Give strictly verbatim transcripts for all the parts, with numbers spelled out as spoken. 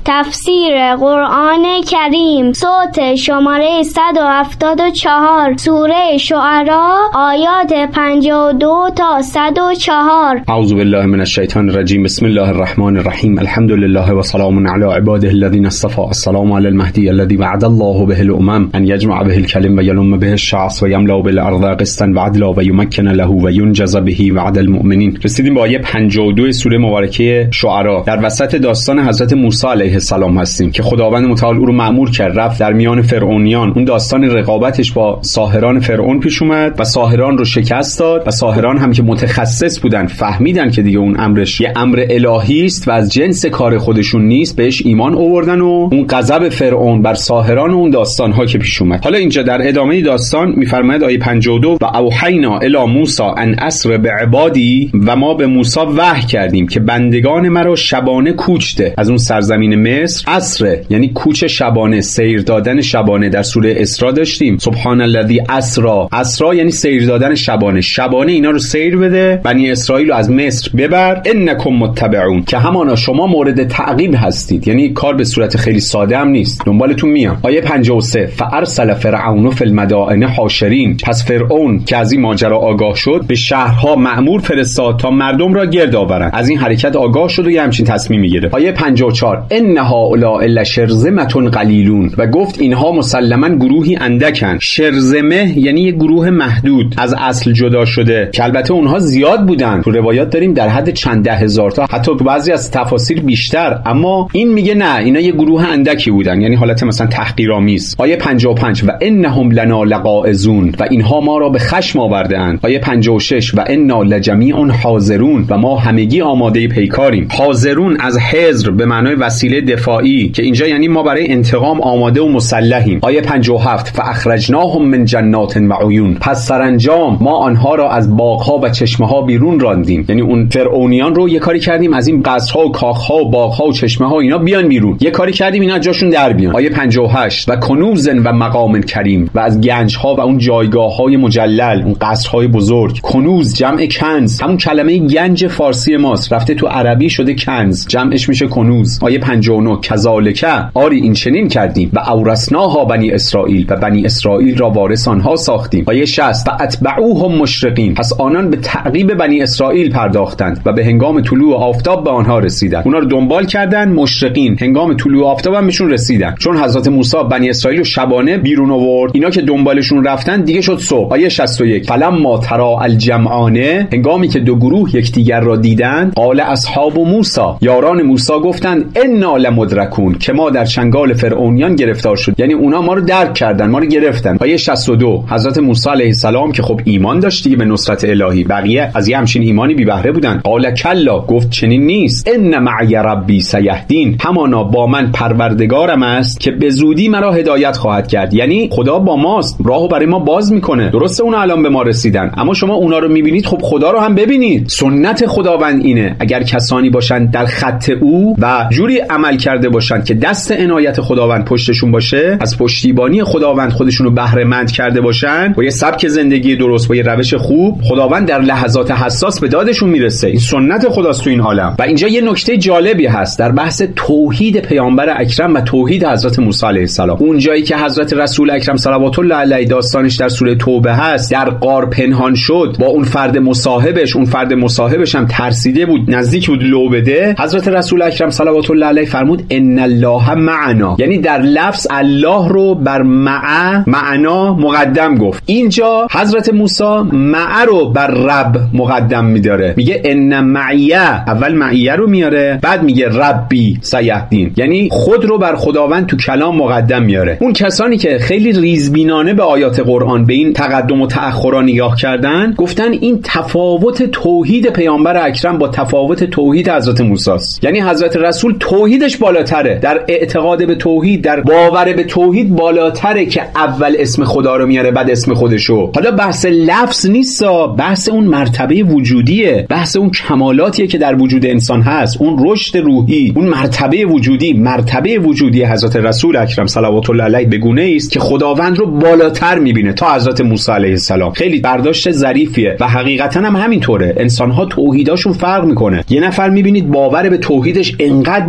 تفسیر قرآن کریم، صوت شماره صد و هفتاد و چهار، سوره شعراء، آیات پنجاه و دو تا صد و چهار. اعوذ بالله من الشیطان الرجیم. بسم الله الرحمن الرحیم. الحمد لله و سلام علی عباده الذین اصطفى. السلام علی المهدی الذی وعد الله به الامم ان یجمع به الکلم و یلم به الشعث و یملا بالارض قسطا و عدلا و یمکن له و ینجز به وعد المؤمنین. رسیدیم به آیه پنجاه و دو سوره مبارکه شعراء. در وسط داستان حضرت موسی علیه السلام هستیم که خداوند متعال او رو مأمور کرد رفت در میان فرعونیان. اون داستان رقابتش با ساحران فرعون پیش اومد و ساحران رو شکست داد و ساحران هم که متخصص بودن فهمیدن که دیگه اون امرش یه امر الهی است و از جنس کار خودشون نیست، بهش ایمان آوردن و اون غضب فرعون بر ساحران و اون داستان‌ها که پیش اومد. حالا اینجا در ادامه داستان میفرماید آیه پنجاه و دو و اوحینا الی موسی ان اسر بعبادی، و ما به موسی وحی کردیم که بندگان مرا شبانه کوچ ده از اون سرزمین مصر. اسر یعنی کوچ شبانه، سیر دادن شبانه. در سوره اسراء داشتیم سبحان الذی اسرا. اسرا یعنی سیر دادن شبانه. شبانه اینا رو سیر بده، بنی اسرائیل رو از مصر ببر. انکم متبعون، که همانا شما مورد تعقیب هستید. یعنی کار به صورت خیلی ساده هم نیست، دنبالتون میام. آیه پنجاه و سه فارسل فرعون فی المدائن حاشرین. پس فرعون که از این ماجرا آگاه شد به شهرها مأمور فرستاد تا مردم را گرد آورند. از این حرکت آگاه شد و یه همچین تصمیمی گرفت. آیه پنجاه و چهار ان هؤلاء لشرذمة قلیلون، و گفت اینها مسلماً گروهی اندکن. شرذمه یعنی یه گروه محدود از اصل جدا شده که البته اونها زیاد بودن. تو روایات داریم در حد چند ده هزار تا، حتی تو بعضی از تفاسیر بیشتر، اما این میگه نه، اینا یه گروه اندکی بودن، یعنی حالت مثلا تحقیرآمیز. آیه پنجاه و پنج و انهم لنا لغائظون، و اینها ما را به خشم آورده اند. آیه پنجاه و شش و انا لجمیع حاضرون، و ما همگی آماده پیکاریم. حاضرون از حذر به معنای وسیله دفاعی که اینجا یعنی ما برای انتقام آماده و مسلحیم. آیه پنجاه و هفت فاخرجناهم من جنات و عیون، پس سرانجام ما آنها را از باغها و چشمه ها بیرون راندیم. یعنی اون فرعونیان رو یه کاری کردیم از این قصرها و کاخها و باغها و چشمه ها اینا بیان بیرون، یه کاری کردیم اینا جاشون در بیان. آیه پنجاه و هشت و کنوز و مقام کریم، و از گنج ها و اون جایگاه های مجلل، اون قصرهای بزرگ. کنوز جمع کنز، همون کلمه گنج فارسی ماست، رفته تو عربی شده کنز، جمعش میشه کنوز. آیه پنجاه و نه کذالک، آری این چنین کردیم، و اورثناها بنی اسرائیل، و بنی اسرائیل را وارث آنها ساختیم. آیه شصت و اتبعوهم مشرقین، پس آنان به تعقیب بنی اسرائیل پرداختند و به هنگام طلوع آفتاب به آنها رسیدند. اونا رو دنبال کردن. مشرقین هنگام طلوع آفتاب هم بهشون رسیدن، چون حضرت موسی بنی اسرائیل رو شبانه بیرون آورد. اینا که دنبالشون رفتن دیگه شد صبح. آیه شصت و یک فلما ترى الجمعان، هنگامی که دو گروه یکدیگر را دیدند، قال اصحاب موسی، یاران موسی گفتند انا لمدرکون، که ما در چنگال فرعونیان گرفتار شد. یعنی اونا ما رو درک کردن، ما رو گرفتن. آیه شصت و دو حضرت موسی علیه السلام که خب ایمان داشت دیگه به نصرت الهی، بقیه از یه همچین ایمانی بی بهره بودن. قال کلا، گفت چنین نیست، ان معی ربی سیهدین، همانا با من پروردگارم است که به زودی مرا هدایت خواهد کرد. یعنی خدا با ماست، راهو برای ما باز میکنه. درسته اونا الان به ما رسیدن، اما شما اونا رو میبینید، خب خدا رو هم ببینید. سنت خداوند اینه، اگر کسانی باشن در خط او و جوری عمل کرده باشن که دست عنایت خداوند پشتشون باشه، از پشتیبانی خداوند خودشون رو بهره مند کرده باشن، با یه سبک زندگی درست، با یه روش خوب، خداوند در لحظات حساس به دادشون میرسه. این سنت خداست تو این عالم. و اینجا یه نکته جالبی هست در بحث توحید پیامبر اکرم و توحید حضرت موسی علیه السلام. اون جایی که حضرت رسول اکرم صلوات الله علیه داستانش در سوره توبه هست، در غار پنهان شد با اون فرد مصاحبش، اون فرد مصاحبش هم ترسیده بود، نزدیک بود لو بده. حضرت رسول اکرم صلوات الله علیه فرمود ان الله معنا، یعنی در لفظ الله رو بر مع معنا مقدم گفت. اینجا حضرت موسی مع رو بر رب مقدم میداره، میگه ان معیه، اول معیه رو میاره، بعد میگه ربی سیهدین، یعنی خود رو بر خداوند تو کلام مقدم میاره. اون کسانی که خیلی ریزبینانه به آیات قرآن، به این تقدم و تأخرها نگاه کردن، گفتن این تفاوت توحید پیامبر اکرم با تفاوت توحید حضرت موسی است. یعنی حضرت رسول توحیدش بالاتره، در اعتقاد به توحید، در باور به توحید بالاتره که اول اسم خدا رو میاره بعد اسم خودشو. حالا بحث لفظ نیست، بحث اون مرتبه وجودیه، بحث اون کمالاتیه که در وجود انسان هست، اون رشد روحی، اون مرتبه وجودی. مرتبه وجودی حضرت رسول اکرم صلوات الله علیه به گونه‌ای است که خداوند رو بالاتر میبینه تا حضرت موسی علیه السلام. خیلی برداشت ظریفیه و حقیقتا هم همینطوره. انسان‌ها توحیداشون فرق میکنه. یه نفر میبینید باور به توحیدش انقدر بالا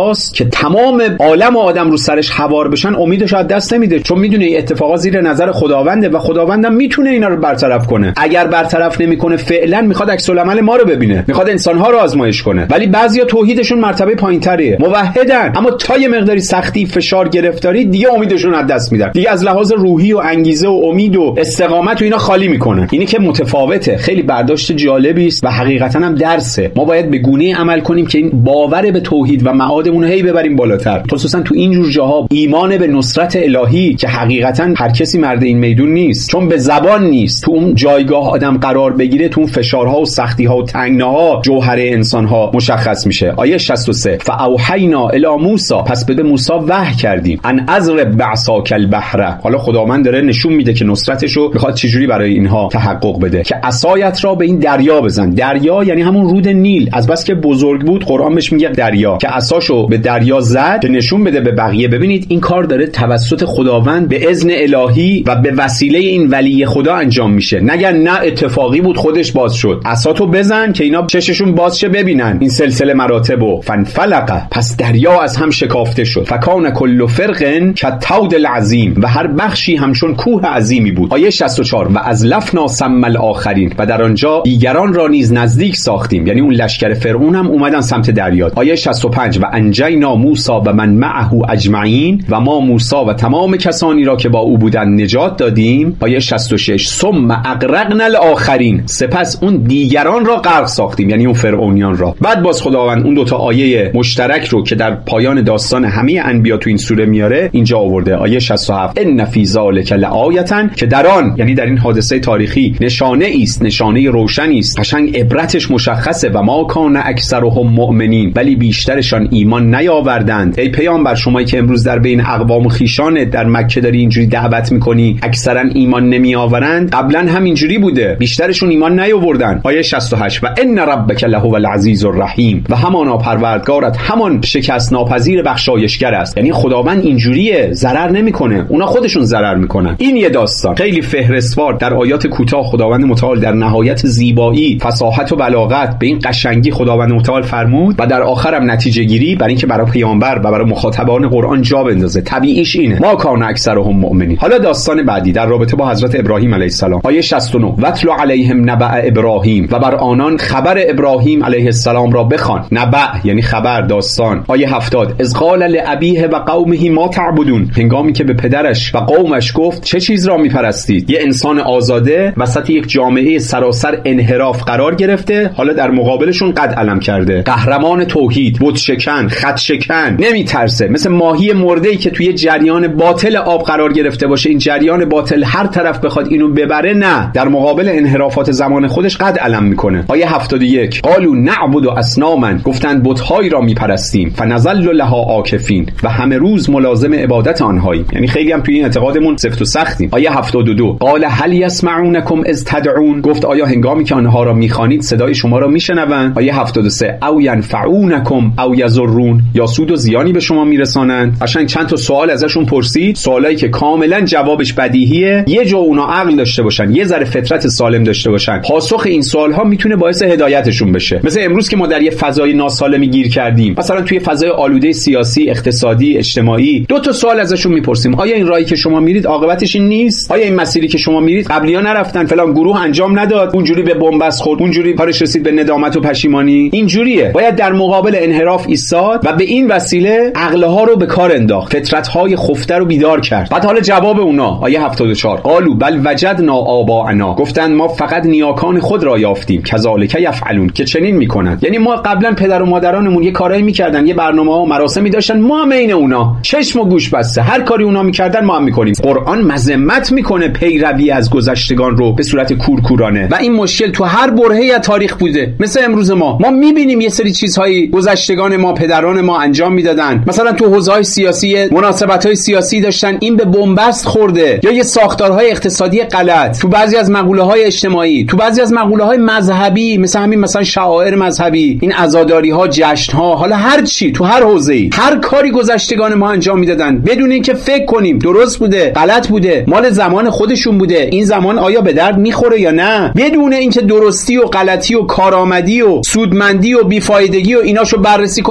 دریاست که تمام عالم و آدم رو سرش حوار بشن، امیدش از دست نمیده، چون میدونه این اتفاقا زیر نظر خداونده و خداوندم میتونه اینا رو برطرف کنه. اگر برطرف نمیکنه فعلا میخواد عکس العمل ما رو ببینه، میخواد انسانها رو آزمایش کنه. ولی بعضیا توحیدشون مرتبه پایینتریه، موحدن، اما تا یه مقداری سختی، فشار، گرفتاری دیگه امیدشون از دست میدن، دیگه از لحاظ روحی و انگیزه و امید و استقامت و اینا خالی میکنن. اینی که متفاوته، خیلی برداشت جالبی است و حقیقتا هم درسه. ما باید به گونه‌ای عمل کنیم که این باور به توحید و معادمون رو هی ببریم بالاتر، خصوصا تو این جور جاها. ایمان به نصرت الهی که حقیقتا هر کسی مرد این میدون نیست، چون به زبان نیست. تو اون جایگاه آدم قرار بگیره، تو اون فشارها و سختی‌ها و تنگناها جوهر انسان‌ها مشخص میشه. آیه شصت و سه فاوحینا الی موسی، پس به موسی وحی کردیم، ان اضرب بعصاک البحر. حالا خداوند داره نشون میده که نصرتشو میخواد چجوری برای اینها تحقق بده، که عصایت را به این دریا بزن. دریا یعنی همون رود نیل، از بس که بزرگ بود قرآن بهش میگه دریا، که عصاشو به دریا زد که نشون بده به بقیه. ببینید این کار داره توسط خداوند به اذن الهی و به وسیله این ولی خدا انجام میشه. نگن نه اتفاقی بود خودش باز شد. عصاتو بزن که اینا چششون باز شه ببینن این سلسله مراتبو. فنفلق، پس دریا از هم شکافته شد. فکان کل فرق کالطود العظیم، و هر بخشی همچون کوه عظیمی بود. آیه شصت و چهار و ازلفنا ثم الاخرین، و در آنجا دیگران را نیز نزدیک ساختیم، یعنی اون لشکر فرعون هم اومدن سمت دریا. آیه شصت و پنج و انجینا موسی و من معه اجمعین، و ما موسی و تمام کسانی را که با او بودند نجات دادیم. آیه شصت و شش ثم اغرقنا الاخرین، سپس اون دیگران را غرق ساختیم، یعنی اون فرعونیان را. بعد باز خداوند اون دوتا آیه مشترک رو که در پایان داستان همه انبیا تو این سوره میاره اینجا آورده. آیه شصت و هفت ان فی ذلک لآیه، که در آن یعنی در این حادثه تاریخی نشانه است، نشانه روشنی است، قشنگ عبرتش مشخصه. و ما کان اکثرهم مؤمنین، ولی بیشترشان ایمان نیاوردند. ای پیامبر، شمایی که امروز در بین اقوام و خیشانت در مکه داری اینجوری دعوت میکنی اکثرا ایمان نمیآورند، قبلا هم اینجوری بوده، بیشترشون ایمان نیاوردن. آیه شصت و هشت و ان ربک لهو العزیز الرحیم، و همانا پروردگارت همان شکست ناپذیر بخشایشگر است. یعنی خداوند اینجوریه، ضرر نمیکنه، اونا خودشون ضرر میکنن. این یه داستان خیلی فهرستوار در آیات کوتاه خداوند متعال در نهایت زیبایی، فصاحت و بلاغت به این قشنگی خداوند متعال فرمود، و در آخرم نتیجه گیری برای اینکه برای پیامبر و برای مخاطبان قرآن جا بندازه. طبیعیش اینه، ما کان اکثرهم مؤمنین. حالا داستان بعدی در رابطه با حضرت ابراهیم علیه السلام. آیه شصت و نه واتل علیهم نبأ ابراهیم، و بر آنان خبر ابراهیم علیه السلام را بخوان. نبأ یعنی خبر، داستان. آیه هفتاد اذ قال لابیه و قومه ما تعبدون، هنگامی که به پدرش و قومش گفت چه چیز را میپرستید. یه انسان آزاده وسط یک جامعه سراسر انحراف قرار گرفته، حالا در مقابلشون قد علم کرده، قهرمان توحید، بت شکن، خط شکن، نمیترسه، مثل ماهی مرده‌ای که توی جریان باطل آب قرار گرفته باشه، این جریان باطل هر طرف بخواد اینو ببره، نه، در مقابل انحرافات زمان خودش قد علم میکنه. آیه هفتاد و یک قالوا نعبد اصناما، گفتند بت‌هایی را میپرستیم، فنظل لها عاکفین، و همه روز ملازم عبادت آنهاییم. یعنی خیلی هم توی این اعتقادمون سفت و سختیم. آیه هفتاد و دو قال هل یسمعونکم اذ تدعون، گفت آیا هنگامی که آنها را میخوانید صدای شما را میشنوند. آیه هفتاد و سه او ینفعونکم او یضرون، یا سود و زیانی به شما میرسانند. قشنگ چند تا سوال ازشون پرسید، سوالایی که کاملا جوابش بدیهیه، یه جو اونا عقل داشته باشن، یه ذره فطرت سالم داشته باشن، پاسخ این سوالها میتونه باعث هدایتشون بشه. مثل امروز که ما در یه فضای ناسالمی گیر کردیم، مثلا توی فضای آلوده سیاسی، اقتصادی، اجتماعی، دو تا سوال ازشون میپرسیم، آیا این راهی که شما میرید عاقبتش این نیست؟ آیا این مسیری که شما میرید قبلی‌ها نرفتن، فلان گروه انجام نداد، اونجوری به بنبست خورد، اونجوری کارش رسید به ندامت و پشیمانی؟ اینجوریه. باید در مقابل انحراف ایستاد و به این وسیله عقلها رو به کار انداخت، فطرت‌های خفته رو بیدار کرد. بعد حالا جواب اونا، آیه هفتاد و چهار قالوا بل وجدنا آباءنا، گفتند ما فقط نیاکان خود را یافتیم، کذالک یفعلون، که چنین میکنند. یعنی ما قبلا پدر و مادرانمون یه کارایی میکردن، یه برنامه‌ها و مراسمی داشتن، ما هم عین اونا، چشم و گوش بسته، هر کاری اونا میکردن ما هم میکنیم. قرآن مذمت میکنه پیروی از گذشتگان رو به صورت کورکورانه، و این مشکل تو هر برهه‌ای از تاریخ بوده. مثل امروز ما ما میبینیم یه سری چیزهایی گذشتگان ما، پدران ما انجام میدادن، مثلا تو حوزه‌های سیاسی مناسبت‌های سیاسی داشتن، این به بنبست خورده، یا یه ساختارهای اقتصادی غلط تو بعضی از مقوله‌های اجتماعی، تو بعضی از مقوله‌های مذهبی، مثل همین مثلا شعائر مذهبی، این عزاداری‌ها، جشن‌ها، حالا هر چی تو هر حوزه‌ای هر کاری گذشتگان ما انجام میدادن بدون اینکه فکر کنیم درست بوده، غلط بوده، مال زمان خودشون بوده، این زمان آیا به درد میخوره یا نه، بدون اینکه درستی و غلطی و کارآمدی و سودمندی و بیفایدگی و ایناشو بررسی کنیم، دقیقاً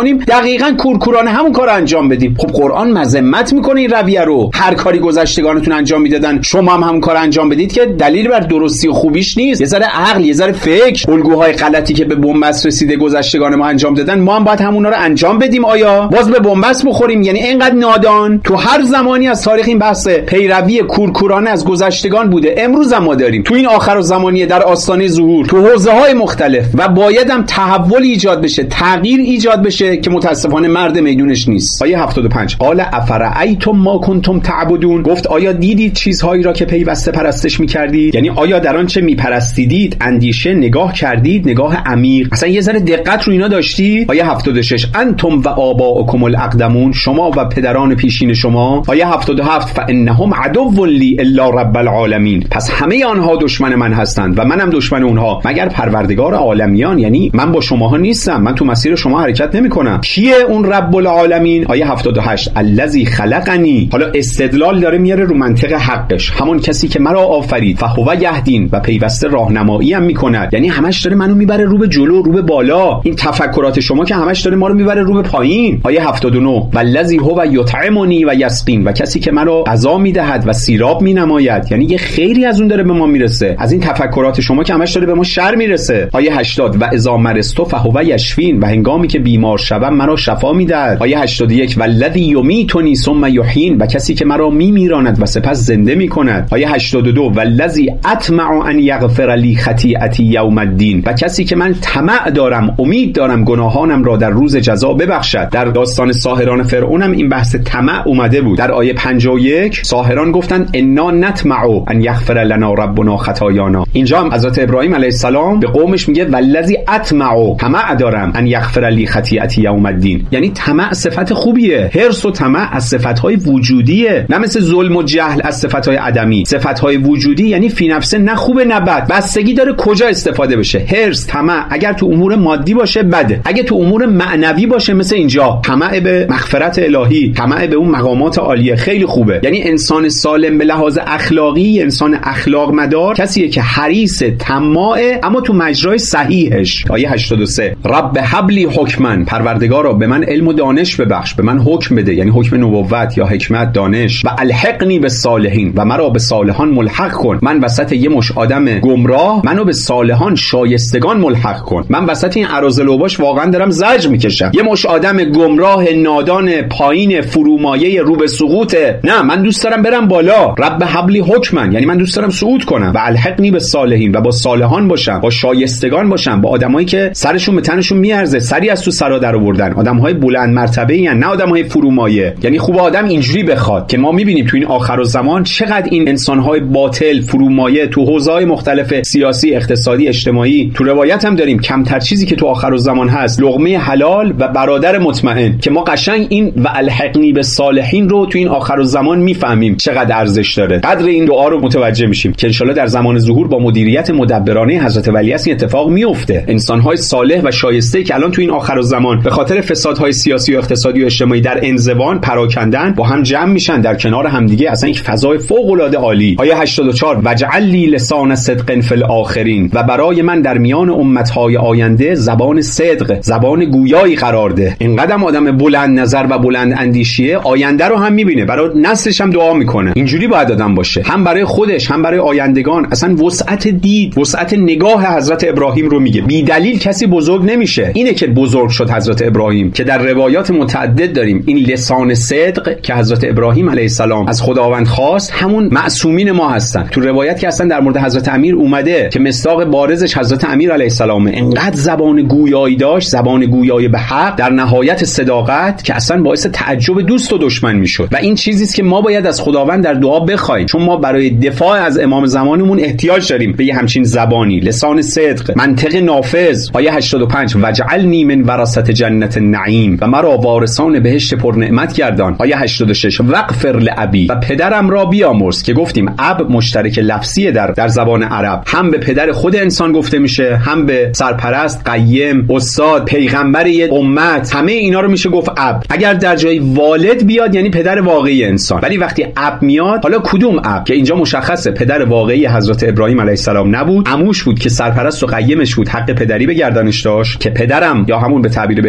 دقیقاً کورکورانه همون کارو انجام بدیم. خب قرآن مذمت میکنه این رویه رو. هر کاری گذشتگانتون انجام میدادن شما هم همون کارو انجام بدید که دلیل بر درستی و خوبیش نیست. یه ذره عقل، یه ذره فکر. الگوهای غلطی که به بنبست رسیده گذشتگان ما انجام دادن، ما هم باید همونا رو انجام بدیم. آیا باز به بنبست بخوریم؟ یعنی اینقدر نادان. تو هر زمانی از تاریخ این بحث پیروی کورکورانه از گذشتگان بوده. امروز هم ما داریم تو این آخر الزمانی در آستانه ظهور تو حوزه‌های مختلف و باید هم تحول ایجاد بشه، تغییر ایجاد بشه که متاسفانه مرد میدونش نیست. آیه هفتاد و پنج قال افرأیتم ما کنتم تعبدون، گفت آیا دیدید چیزهایی را که پیوسته پرستش می‌کردید؟ یعنی آیا در آنچه می‌پرستیدید اندیشه، نگاه کردید، نگاه عمیق، اصلا یه ذره دقت رو اینا داشتی؟ آیه هفتاد و شش انتم و آباؤکم الاقدمون، شما و پدران پیشین شما. آیه هفتاد و هفت فانهم عدو لی الا رب العالمین، پس همه آنها دشمن من هستند و منم دشمن اونها مگر پروردگار عالمیان. یعنی من با شماها نیستم، من تو مسیر شما حرکت نمی‌کنم. کیه اون رب العالمین؟ آیه هفتاد و هشت الذی خلقنی، حالا استدلال داره میاره رو منطق حقش، همون کسی که مرا آفرید، فهو یهدین، و پیوسته راهنمایی هم میکند. یعنی همش داره منو میبره رو به جلو، رو به بالا. این تفکرات شما که همش داره ما رو میبره رو به پایین. آیه هفتاد و نه والذی هو یطعمنی و یسقین، و کسی که مرا غذا میدهد و سیراب مینماید. یعنی یه خیری از اون داره به ما میرسه، از این تفکرات شما که همش داره به ما شر میرسه. آیه هشتاد و اذا مرضت فهو یشفین، و هنگامی که بیمار شوم مرا شفا میدهد. آیه هشتاد و یک والذی یمیتنی ثم یحیین، و کسی که مرا میمیراند و سپس زنده میکند. آیه هشتاد و دو والذی اطمع ان یغفر لی خطیئتی یوم الدین، و کسی که من طمع دارم، امید دارم گناهانم را در روز جزا ببخشد. در داستان ساحران فرعون هم این بحث طمع اومده بود. در آیه پنجاه و یک ساحران گفتن انا نطمع ان یغفر لنا ربنا خطایانا. اینجا هم حضرت ابراهیم علیه السلام به قومش میگه والذی اطمع، طمع دارم، ان یغفر لی خطیئتی یوم الدین. یعنی طمع صفت خوبیه. حرص و طمع از صفت‌های وجودیه، نه مثل ظلم و جهل از صفت‌های عدمی. صفت‌های وجودی یعنی فی نفسه نه خوبه نه بد، بستگی داره کجا استفاده بشه. حرص، طمع اگر تو امور مادی باشه بده، اگه تو امور معنوی باشه مثل اینجا طمع به مغفرت الهی، طمع به اون مقامات عالیه، خیلی خوبه. یعنی انسان سالم به لحاظ اخلاقی، انسان اخلاق مدار کسیه که حریص، طماعه، اما تو مجرای صحیحش. آیه هشتاد و سه رب هب لی حکما، پروردگارا به من علم و دانش ببخش، به من حکم بده، یعنی حکم نبوت یا حکمت، دانش. و الحقنی بالصالحین، و مرا به صالحان ملحق کن. من وسط یه مش آدم گمراه منو به صالحان شایستگان ملحق کن. من وسط این اراذل اوباش واقعا دارم زجر میکشم. یه مش آدم گمراه، نادان، پایین، فرومایه، رو به سقوطه. نه، من دوست دارم برم بالا. رب هب لی حکما، یعنی من دوست دارم صعود کنم. و الحقنی بالصالحین، و با صالحان باشم، با شایستگان باشم، با آدمایی که سرشون به تنشون میارزه، سری از تو سرا در آوردن، آدمهای بلند مرتبه این، نه آدمهای فرومایه. یعنی خوب آدم اینجوری بخواد که ما میبینیم تو این آخر الزمان چقدر این انسانهای باطل، فرومایه، تو حوزه‌های مختلف سیاسی، اقتصادی، اجتماعی، تو روایت هم داریم کمتر چیزی که تو آخر الزمان هست لقمه حلال و برادر مطمئن، که ما قشنگ این و الحقنی بالصالحین رو تو این آخر الزمان میفهمیم چقدر ارزش داره. قدر این دعا رو متوجه میشیم که انشالله در زمان ظهور با مدیریت مدبرانه حضرت ولی این اتفاق میفته. انسان‌های صالح و شایسته که الان تو این آخر الزمان به خاطر فسادهای سیاسی و اقتصادی و اجتماعی در انزوان پراکندن، با هم جمع میشن در کنار همدیگه، اصلا یک فضای فوق‌العاده عالی. آیه هشتاد و چهار وجعل لی لسان صدق فی الاخرین، و برای من در میان امت‌های آینده زبان صدق، زبان گویایی قرار ده. اینقدر آدم بلند نظر و بلند اندیشیه، آینده رو هم میبینه، برای نسلش هم دعا میکنه. اینجوری باید آدم باشه، هم برای خودش هم برای آیندگان. اصلا وسعت دید، وسعت نگاه حضرت ابراهیم رو میگه. بی دلیل کسی بزرگ نمیشه. اینه که بزرگ شد حضرت ابراهیم، که در روایات متعدد داریم این لسان صدق که حضرت ابراهیم علیه السلام از خداوند خواست، همون معصومین ما هستن. تو روایت که اصلا در مورد حضرت امیر اومده که مصداق بارزش حضرت امیر علیه السلام، انقدر زبان گویایی داشت، زبان گویای به حق در نهایت صداقت، که اصلا باعث تعجب دوست و دشمن میشد. و این چیزی است که ما باید از خداوند در دعا بخوایم، چون ما برای دفاع از امام زمانمون احتیاج داریم به یه همچین زبانی، لسان صدق، منطق نافذ. آیه هشتاد و پنج وجعلنی من ورثة جنت النعیم، و مرا وارثان بهشت پر نعمت گردان. آیه هشتاد و شش واغفر لابی، و پدرم را بیامرز، که گفتیم اب مشترک لفظیه در در زبان عرب، هم به پدر خود انسان گفته میشه، هم به سرپرست، قیم، استاد، پیغمبر یه امت، همه اینا رو میشه گفت اب. اگر در جای والد بیاد یعنی پدر واقعی انسان، ولی وقتی اب میاد، حالا کدوم اب که اینجا مشخصه پدر واقعی حضرت ابراهیم علیه السلام نبود، عموش بود که سرپرست و قیمش بود، حق پدری به گردنش داشت، که پدرم یا همون به تعبیر بهتر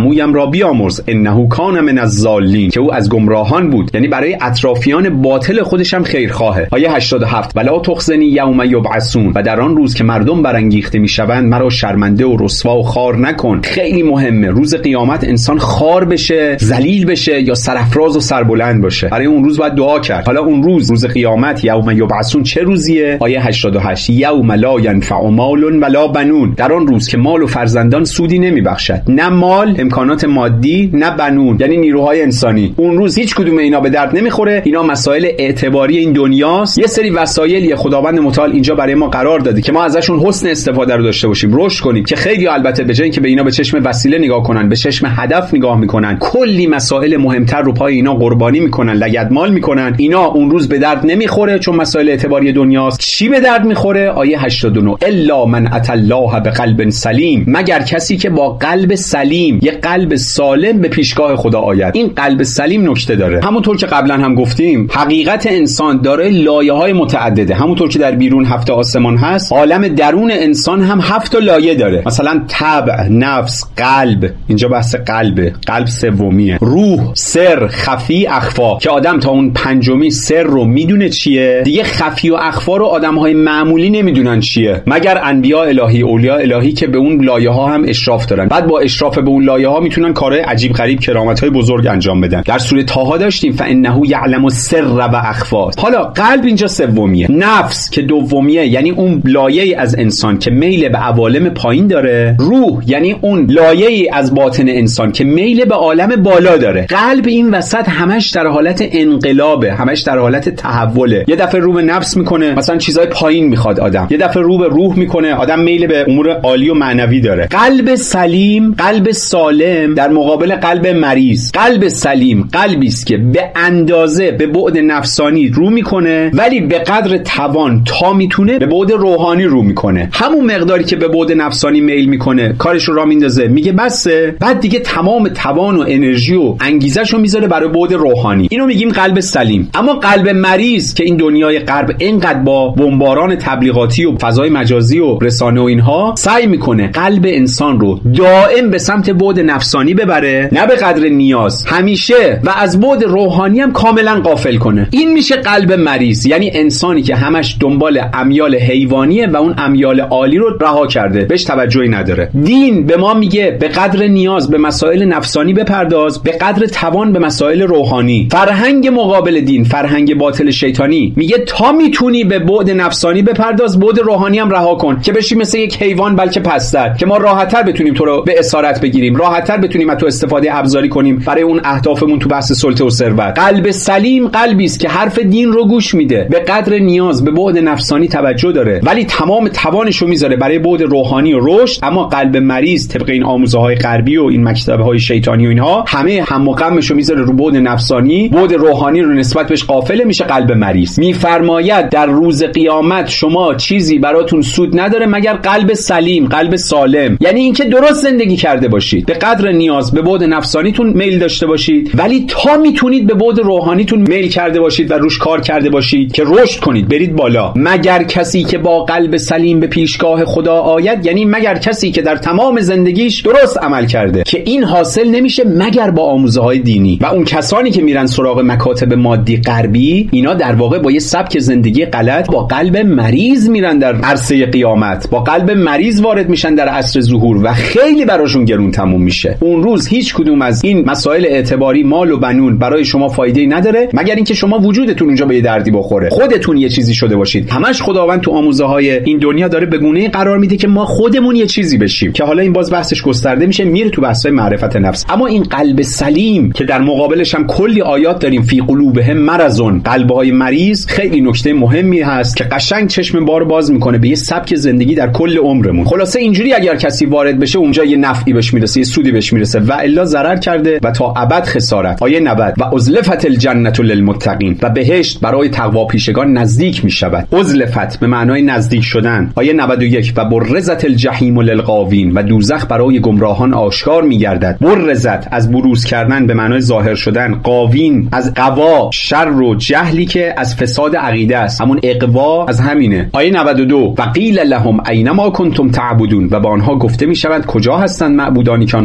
عمویم را بیامرز انه کان من الضالین، که او از گمراهان بود، یعنی برای اطرافیان باطل خودش هم خیرخواهه. آیه هشتاد و هفت ولا تخزنی یوم یبعثون، و در آن روز که مردم برانگیخته میشوند مرا شرمنده و رسوا و خوار نکن. خیلی مهمه روز قیامت انسان خوار بشه، ذلیل بشه یا سرافراز و سربلند باشه. برای اون روز باید دعا کرد. حالا اون روز روز قیامت یوم یبعثون چه روزیه؟ آیه هشتاد و هشت یوم لا ینفع مال ولا بنون، در آن روز که مال و فرزندان سودی نمیبخشد، نه مال امکانات مادی نه بنون یعنی نیروهای انسانی. اون روز هیچ کدوم اینا به درد نمیخوره. اینا مسائل اعتباری این دنیاست. یه سری وسایلی خداوند متعال اینجا برای ما قرار داده که ما ازشون حسن استفاده رو داشته باشیم، رشد کنیم، که خیلی البته به جای اینکه به اینا به چشم وسیله نگاه کنن به چشم هدف نگاه میکنن، کلی مسائل مهمتر رو پای اینا قربانی میکنن، لگدمال میکنن. اینا اون روز به درد نمیخوره چون مسائل اعتباری دنیاست. چی به درد میخوره؟ آیه هشتاد و نه الا من اتى الله بقلب سلیم، مگر کسی که با قلب سلیم، یه قلب سالم به پیشگاه خدا آید. این قلب سلیم نکته داره. همونطور که قبلا هم گفتیم حقیقت انسان داره لایه‌های متعدده. همونطور که در بیرون هفت آسمان هست، عالم درون انسان هم هفت لایه داره. مثلا طبع، نفس، قلب، اینجا بحث قلبه، قلب سومیه، روح، سر، خفی، اخفا، که آدم تا اون پنجمی سر رو میدونه چیه، دیگه خفی و اخفا رو آدم‌های معمولی نمیدونن چیه، مگر انبیاء الهی، اولیاء الهی که به اون لایه‌ها هم اشراف دارن. بعد با اشراف به اون لایه‌ها میتونن کارهای عجیب غریب، کرامت‌های بزرگ انجام بدن. در سوره طه داشتیم فانه یعلم السر و اخفا. حالا قلب اینجا سومیه، نفس که دومیه یعنی اون لایه‌ای از انسان که میل به عوالم پایین داره، روح یعنی اون لایه‌ای از باطن انسان که میل به عالم بالا داره. قلب این وسط همش در حالت انقلابه، همش در حالت تحوله. یه دفعه رو به نفس میکنه، مثلا چیزای پایین میخواد آدم، یه دفعه رو به روح میکنه، آدم میل به امور عالی و معنوی داره. قلب سلیم، قلب سالم در مقابل قلب مریض. قلب سلیم قلبی است که به اندازه به بعد نفسانی رو میکنه، ولی به قدر توان تا میتونه به بعد روحانی رو میکنه. همون مقداری که به بعد نفسانی میل میکنه کارش رو را میندازه، میگه بسه، بعد دیگه تمام توان و انرژی و انگیزش رو میذاره برای بعد روحانی. اینو میگیم قلب سلیم. اما قلب مریض که این دنیای غرب اینقدر با بمباران تبلیغاتی و فضای مجازی و رسانه و اینها سعی میکنه قلب انسان رو دائم به سمت بعد نفسانی ببره، نه به قدر نیاز، همیشه، و از بعد روحانی هم کاملا غافل کنه. این میشه قلب مریض، یعنی انسانی که همش دنبال امیال حیوانیه و اون امیال عالی رو رها کرده، بهش توجهی نداره. دین به ما میگه به قدر نیاز به مسائل نفسانی بپرداز، به قدر توان به مسائل روحانی. فرهنگ مقابل دین، فرهنگ باطل شیطانی، میگه تا میتونی به بعد نفسانی بپرداز، بعد روحانی هم رها کن که بشی مثل یک حیوان بلکه پستر، که ما راحت‌تر بتونیم تو رو به اسارت بگیریم، راحت‌تر بتونیم از تو استفاده ابزاری کنیم برای اون اهدافمون تو بحث سلطه و ثروت. قلب سلیم قلبی است که حرف دین رو گوش میده، به قدر نیاز به بعد نفسانی توجه داره، ولی تمام توانش رو میذاره برای بعد روحانی و رشد. اما قلب مریض طبق این آموزه‌های غربی و این مکتب‌های شیطانی و اینها همه هم و غمش رو میذاره رو بعد نفسانی، بعد روحانی رو نسبت بهش غافل میشه. قلب مریض میفرماید در روز قیامت شما چیزی براتون سود نداره مگر قلب سلیم، قلب سالم، یعنی اینکه درست زندگی کرده باشید، به قدر نیاز به بعد نفسانیتون میل داشته باشید، ولی تا میتونید به بعد روحانیتون میل کرده باشید و روش کار کرده باشید که رشد کنید، برید بالا. مگر کسی که با قلب سلیم به پیشگاه خدا آید، یعنی مگر کسی که در تمام زندگیش درست عمل کرده، که این حاصل نمیشه مگر با آموزه‌های دینی. و اون کسانی که میرن سراغ مکاتب مادی غربی، اینا در واقع با یه سبک زندگی غلط با قلب مریض میرن در عرصه قیامت، با قلب مریض وارد میشن در عصر ظهور و خیلی براشون گرون تموم میشه. اون روز هیچ کدوم از این مسائل اعتباری، مال و بنون برای شما فایده‌ای نداره مگر اینکه شما وجودتون اونجا به یه دردی بخوره، خودتون یه چیزی شده باشید. همش خداوند تو آموزه‌های این دنیا داره به گونه‌ای قرار میده که ما خودمون یه چیزی بشیم، که حالا این باز بحثش گسترده میشه، میره تو بحث‌های معرفت نفس. اما این قلب سلیم که در مقابلش هم کلی آیات داریم، فی قلوبهم مرضون، قلب‌های مریض، خیلی نکته مهمی هست که قشنگ چشم بار باز میکنه به یه سبک زندگی در کل عمرمون. خلاصه اینجوری اگر کسی وارد بشه اونجا یه نفعی بهش میرسه، یه سودی بهش میرسه، و الا ضرر کرده و تا ابد خسارت. آیه نود و ازلفت الجنة للمتقین، و بهشت برای تقوا پیشگان نزدیک میشود. ازلفت به معنای نزدیک شدن. آیه نود و یک و برزت الجحیم للغاوین، و دوزخ برای گمراهان آشکار میگردد. برزت از بروز کردن به معنای ظاهر شدن، قاوین از قوا، شر و جهلی که از فساد عقیده است، همون اقوا از همینه. آیه نود و دو و قیل لهم اینما کنتم تعبدون، و با آنها گفته میشود کجا هستند معبودانی که آنها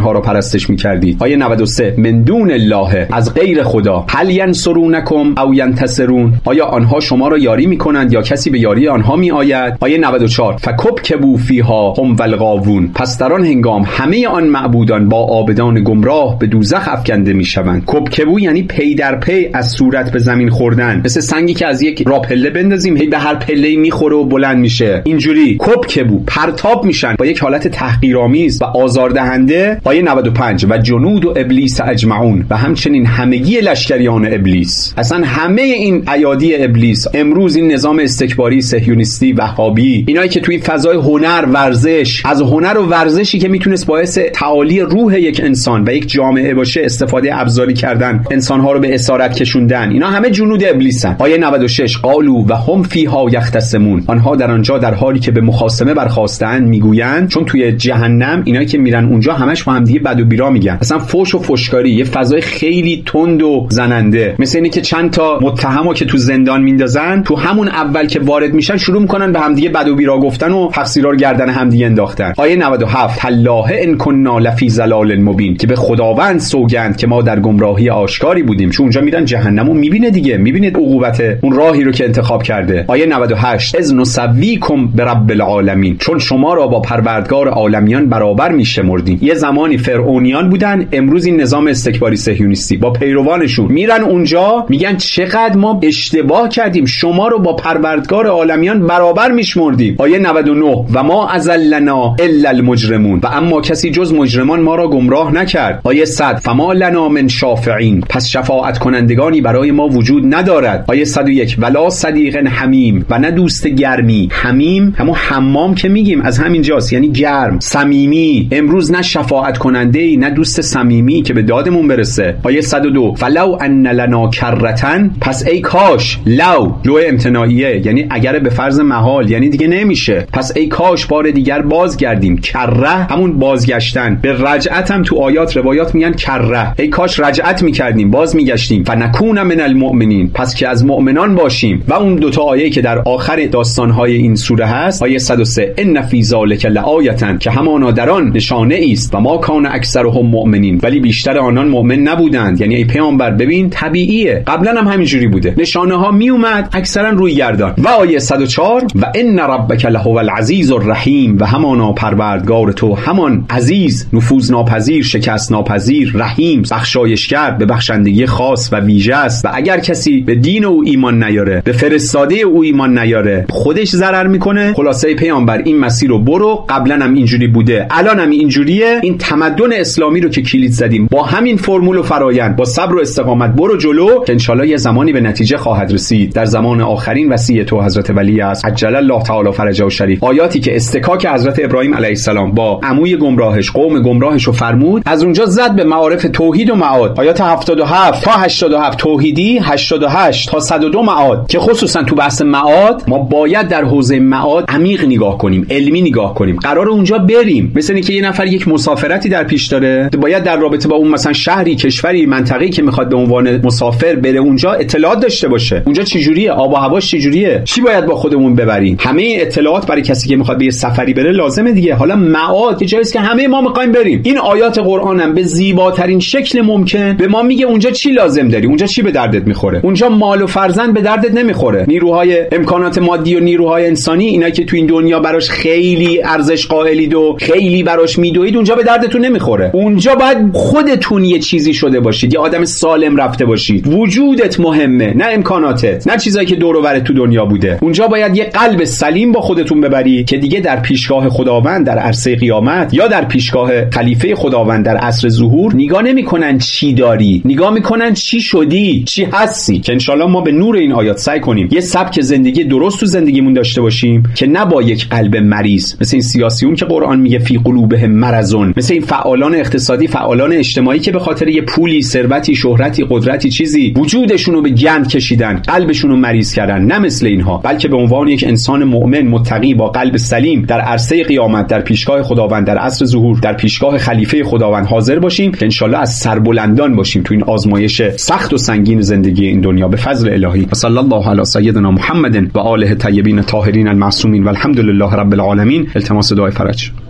آنها را پرستش می‌کردید. آیه نود و سه من دون الله، از غیر خدا. هل ینصرونکم او ینتصرون، آیا آنها شما را یاری می‌کنند یا کسی به یاری آنها می‌آید؟ آیه نود و چهار فکبکبوا فیها هم والغاوون، پس در آن هنگام همه آن معبودان با عابدان گمراه به دوزخ افکنده می‌شوند. کبکبو یعنی پی در پی از صورت به زمین خوردن، مثل سنگی که از یک راپله بندازیم هی به هر پله‌ای می‌خوره و بلند میشه، اینجوری کبکبو پرتاب میشن با یک حالت تحقیرآمیز و آزاردهنده. آیه نود و پنج و جنود و ابلیس اجمعون، و همچنین همگی لشکریان ابلیس. اصلا همه این ایادی ابلیس امروز، این نظام استکباری صهیونیستی وهابی، اینایی که توی فضای هنر، ورزش، از هنر و ورزشی که میتونست باعث تعالی روح یک انسان و یک جامعه باشه استفاده ابزاری کردن، انسانها رو به اسارت کشوندن، اینا همه جنود ابلیسن. آیه نود و شش قالوا و هم فیها یختصمون، آنها در آنجا در حالی که به مخاصمه برخاستند میگویند، چون توی جهنم اینایی که میرن اونجا همش با هم دیگه بد و بیرا میگن، اصلا فوش و فوشکاری، یه فضای خیلی تند و زننده، مثل اینه که چند تا متهمو که تو زندان میندازن، تو همون اول که وارد میشن شروع میکنن به هم دیگه بد و بیرا گفتن و تقصیرا رو گردن هم دیگه انداختن. آیه نود و هفت تالله ان کنا لفی ضلال مبین، که به خداوند سوگند که ما در گمراهی آشکاری بودیم. چون اونجا میرن جهنمو میبینه دیگه، میبینه عقوبت اون راهی رو که انتخاب کرده. آیه نود و هشت اذ نسویکم برب العالمین، چون شما را با پروردگار عالمیان برابر میشمردیم. یه زمانی فرعونیان بودن، امروز این نظام استکباری صهیونیستی با پیروانشون میرن اونجا میگن چقدر ما اشتباه کردیم، شما رو با پروردگار عالمیان برابر میشمردیم. آیه نود و نه و ما اضلنا الا المجرمون، و اما کسی جز مجرمان ما را گمراه نکرد. آیه صد فما لنا من شافعین، پس شفاعت کنندگانی برای ما وجود ندارد. آیه صد و یک ولا صدیق حمیم، و نه دوست گرمی. حمیم همون حمام که میگیم از همین جاست، یعنی گرم، صمیمی. امروز نه شفاعت کننده ای نه دوست صمیمی که به دادمون برسه. آیه صد و دو فلو ان لنا کرتن، پس ای کاش، لو لو امتناعیه یعنی اگر به فرض محال، یعنی دیگه نمیشه، پس ای کاش بار دیگر بازگردیم. کره همون بازگشتن، به رجعت هم تو آیات روایات میگن کره، ای کاش رجعت میکردیم، باز میگشتیم. فنکون من المؤمنین، پس که از مؤمنان باشیم. و اون دوتا آیه که در آخر داستانهای این سوره هست، آیه صد و سه ان فی ذلک لآیه، که همانا در آن نشانه است، و ما کان اکثرهم مؤمنین، ولی بیشتر آنان مؤمن نبودند. یعنی ای پیامبر ببین طبیعیه، قبلا هم همینجوری بوده، نشانه ها می اومد اکثرا روی گردان. و آیه صد و چهار و ان ربک لهو العزیز الرحیم، و همانا پروردگار تو همان عزیز، نفوذ ناپذیر، شکست ناپذیر، رحیم، بخشایشگر، به بخشندگی خاص و ویژه است. و اگر کسی به دین او ایمان نیاره، به فرستاده او ایمان نیاره، خودش ضرر میکنه. خلاصه پیامبر این مسیر رو برو، قبلا هم اینجوری بوده، الان هم اینجوریه. این تمدن اسلامی رو که کلید زدیم با همین فرمول و فرآیند، با صبر و استقامت برو جلو، که انشالله یه زمانی به نتیجه خواهد رسید. در زمان آخرین وصیت تو حضرت ولی است عجل الله تعالی فرجه و شریف، آیاتی که استکاک حضرت ابراهیم علیه السلام با عموی گمراهش، قوم گمراهش رو فرمود، از اونجا زد به معارف توحید و معاد. آیات هفتاد و هفت تا هشتاد و هفت توحیدی، هشتاد و هشت تا صد و دو معاد، که خصوصا تو بحث معاد ما باید در حوزه معاد عمیق نگاه کنیم، علمی نگاه کنیم. قرار اونجا بریم، مثل اینکه یه نفر یک مسافرتی در پیش داره، باید در رابطه با اون مثلا شهری، کشوری، منطقه‌ای که میخواد به عنوان مسافر بره اونجا اطلاعات داشته باشه. اونجا چه جوریه، آب و هواش چه جوریه، چی باید با خودمون ببریم. همه اطلاعات برای کسی که میخواد به یه سفری بره لازمه دیگه. حالا معاد جایی است که همه ما میخوایم بریم. این آیات قرآن هم به زیباترین شکل ممکن به ما میگه اونجا چی لازم داری، اونجا چی به دردت میخوره. اونجا مال و فرزند به دردت نمیخوره، نیروهای امکانات مادی و نیروهای انسانی، اینا که تو این دنیا براش خیلی ارزش قائلید و خیلی براش میدوید، اونجا به دردتون نمیخوره. اونجا باید خودتون یه چیزی شده باشید، یه آدم سالم رفته باشید. وجودت مهمه، نه امکاناتت، نه چیزایی که دور و بر تو دنیا بوده. اونجا باید یه قلب سلیم با خودتون ببری که دیگه در پیشگاه خداوند در عرصه قیامت یا در پیشگاه خلیفه خداوند در عصر ظهور نگاه نمیکنن چی داری، نگاه میکنن چی شدی، چی هستی. که انشالله ما به نور این آیات سعی کنیم یه سبک زندگی درست تو زندگیمون داشته باشیم که نه با یک قلب مریض، مثل این سیاسیون که قرآن میگه فی قلوبهم مرضون، مثل این فعالان اقتصادی، فعالان اجتماعی که به خاطر یه پولی، ثروتی، شهرتی، قدرتی، چیزی وجودشون رو به گند کشیدن، قلبشون رو مریض کردن. نه مثل اینها، بلکه به عنوان یک انسان مؤمن متقی با قلب سلیم در عرصه قیامت، در پیشگاه خداوند، در عصر ظهور، در پیشگاه خلیفه خداوند حاضر باشیم که انشالله از سربلندان باشیم تو این آزمایش سخت و سنگین زندگی این دنیا به فضل الهی. و صلی الله علی سیدنا محمد و آله الطیبین الطاهرین المعصومین و الحمد لله رب العالمین. التماس دعای فرج.